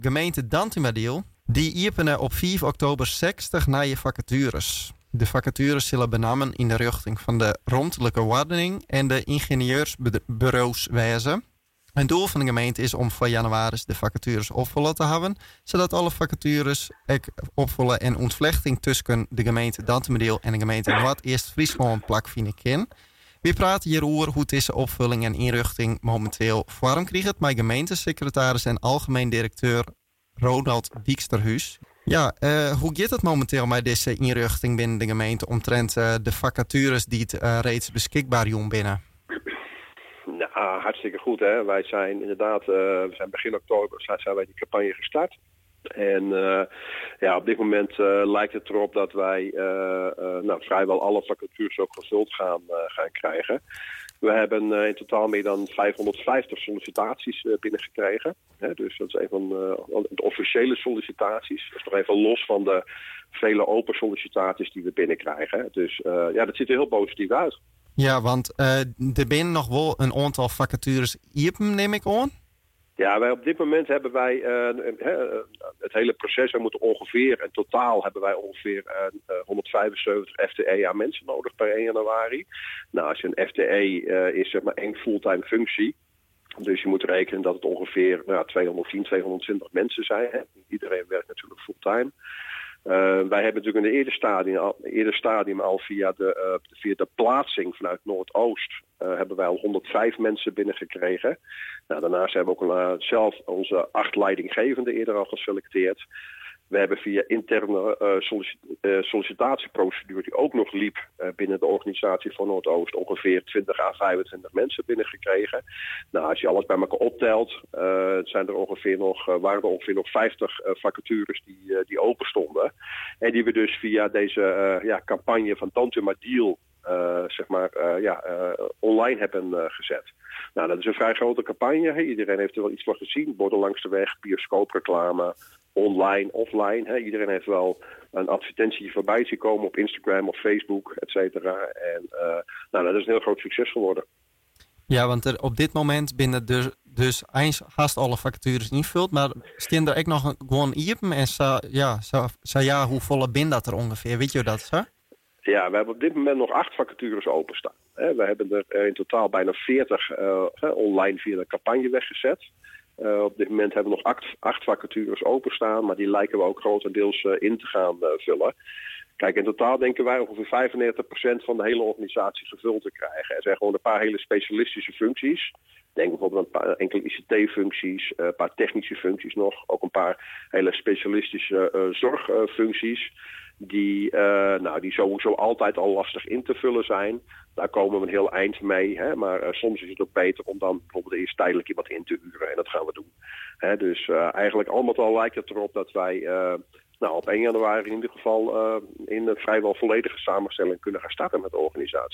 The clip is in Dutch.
Gemeente Dantimadiel, die openen op 5 oktober 60 nieuwe vacatures. De vacatures zullen benamen in de richting van de ruimtelijke ordening en de ingenieursbureaus wijzen. Het doel van de gemeente is om van januari de vacatures opvullen te hebben, zodat alle vacatures opvullen en ontvlechting tussen de gemeente Dantimadiel en de gemeente Noord-Eerst-Friesland plakvinden kan. We praten hierover hoe deze opvulling en inrichting momenteel vorm krijgt met gemeentesecretaris en algemeen directeur Ronald Dijksterhuis. Ja, hoe gaat het momenteel met deze inrichting binnen de gemeente omtrent de vacatures die het reeds beschikbaar zijn binnen? Nou, hartstikke goed. Hè? Wij zijn inderdaad, we zijn begin oktober zijn wij die campagne gestart. En op dit moment lijkt het erop dat wij vrijwel alle vacatures ook gevuld gaan krijgen. We hebben in totaal meer dan 550 sollicitaties binnengekregen. Dus dat is een van de officiële sollicitaties. Dat is nog even los van de vele open sollicitaties die we binnenkrijgen. Dus dat ziet er heel positief uit. Ja, want er binnen nog wel een aantal vacatures open, neem ik aan. Ja, op dit moment hebben wij het hele proces. We moeten ongeveer, in totaal hebben wij ongeveer 175 FTE aan mensen nodig per 1 januari. Nou, als je een FTE is zeg maar 1 fulltime functie. Dus je moet rekenen dat het ongeveer 210, 220 mensen zijn. Hè. Iedereen werkt natuurlijk fulltime. Wij hebben natuurlijk in het eerder stadium al via de plaatsing vanuit Noordoost hebben wij al 105 mensen binnengekregen. Nou, daarnaast hebben we ook zelf onze 8 leidinggevenden eerder al geselecteerd. We hebben via interne sollicitatieprocedure die ook nog liep binnen de organisatie van Noordoost ongeveer 20 à 25 mensen binnengekregen. Nou, als je alles bij elkaar optelt, waren er ongeveer nog 50 vacatures die open stonden. En die we dus via deze campagne van Dantimadiel online hebben gezet. Nou, dat is een vrij grote campagne. Hè. Iedereen heeft er wel iets van gezien. Borden langs de weg, bioscoopreclame, online, offline. Hè. Iedereen heeft wel een advertentie voorbij zien komen op Instagram of Facebook, et cetera. En dat is een heel groot succes geworden. Ja, want op dit moment binnen dus haast alle vacatures invult, maar staan er ook nog gewoon open en hoe volle bin dat er ongeveer? Weet je dat, hè? Ja, we hebben op dit moment nog 8 vacatures openstaan. We hebben er in totaal bijna 40 online via de campagne weggezet. Op dit moment hebben we nog 8 vacatures openstaan, maar die lijken we ook grotendeels in te gaan vullen. Kijk, in totaal denken wij ongeveer 95% van de hele organisatie gevuld te krijgen. Er zijn gewoon een paar hele specialistische functies. Denk bijvoorbeeld aan een paar enkele ICT-functies, een paar technische functies nog. Ook een paar hele specialistische zorgfuncties. Die sowieso altijd al lastig in te vullen zijn. Daar komen we een heel eind mee. Hè? Maar soms is het ook beter om dan bijvoorbeeld eerst tijdelijk iemand in te huren. En dat gaan we doen. Dus eigenlijk al met al lijkt het erop dat wij op 1 januari in ieder geval in een vrijwel volledige samenstelling kunnen gaan starten met de organisatie.